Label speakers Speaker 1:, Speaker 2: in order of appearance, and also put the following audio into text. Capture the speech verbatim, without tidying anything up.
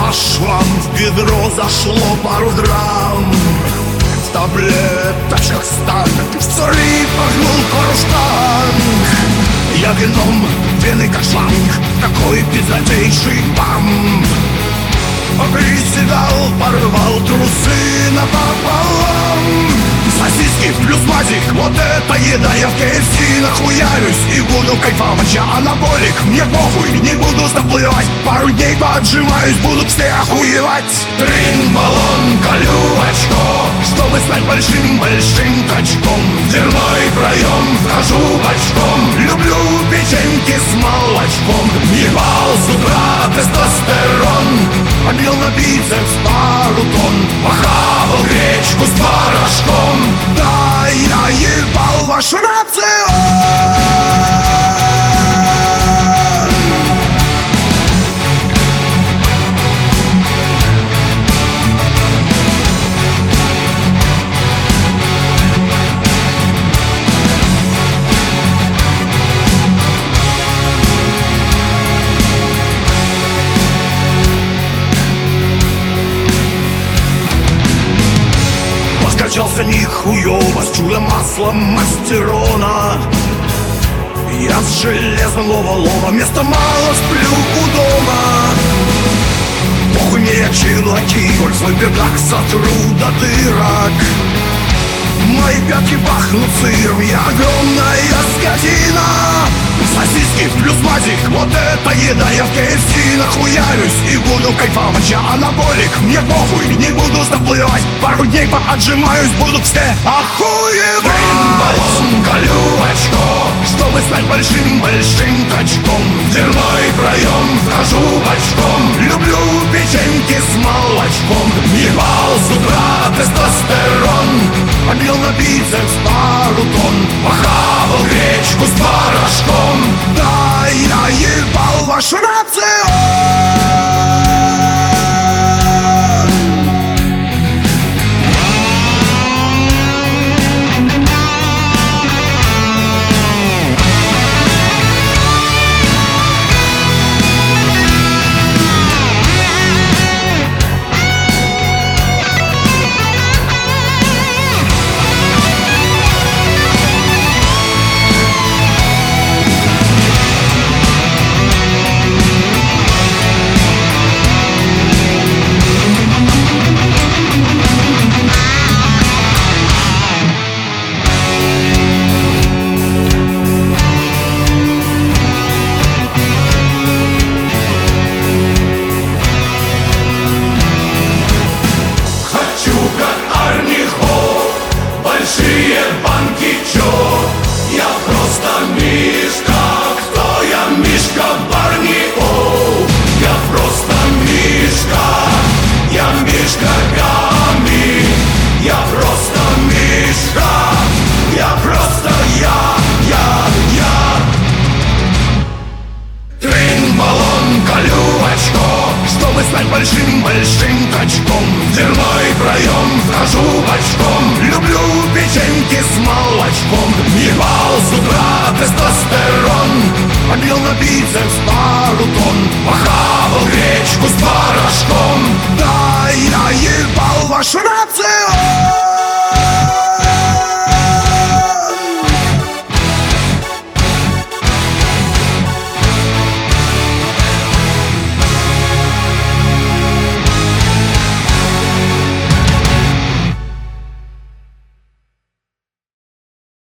Speaker 1: ваш вам в бедро зашло пару драм. В таблеточках стан, в цари погнул пару штанг. Я вином, вены как шланг, такой пиздатейший бам. Приседал, порвал трусы напополам. Сосиски плюс мазик, вот это еда. Я в ка эф си нахуярюсь и буду кайфовать. Я анаболик, мне похуй, не буду заплывать. Пару дней поотжимаюсь, будут все охуевать. Трин-баллон, колю очко, чтобы стать большим-большим качком. В дверной проем вхожу бочком. Люблю печеньки с молочком. Ебал с утра тестостерон, побил на бицепс пару тонн. Похавал гречку с порошком. Да, я ебал ваш рацион. Качался нихуёво с чудо-маслом мастерона. Я с железного лова, места мало, сплю у дома. Похуй мне, я челноки, коль свой бедак сотру до дырок. Мои пятки пахнут сыром, я огромная скотина. Сосиски плюс мазик, вот это еда. Я в ка эф си нахуярюсь и буду кайфовать. Я анаболик, мне похуй, не буду заплывать. Пару дней поотжимаюсь, будут все охуевать. Трин-баллон, колю очко, чтобы стать большим-большим качком. В дверной проем вхожу бочком. Люблю печеньки с молочком. Ебал с утра тестостерон, побил на бицепс пару тонн. Похавал гречку с порошком. Да, я ебал ваш рацион. Большим-большим качком. В дверной проем вхожу бочком. Люблю печеньки с молочком. Ебал с утра тестостерон, побил на бицепс пару тонн. Похавал гречку с порошком. Да, я ебал ваш рацион.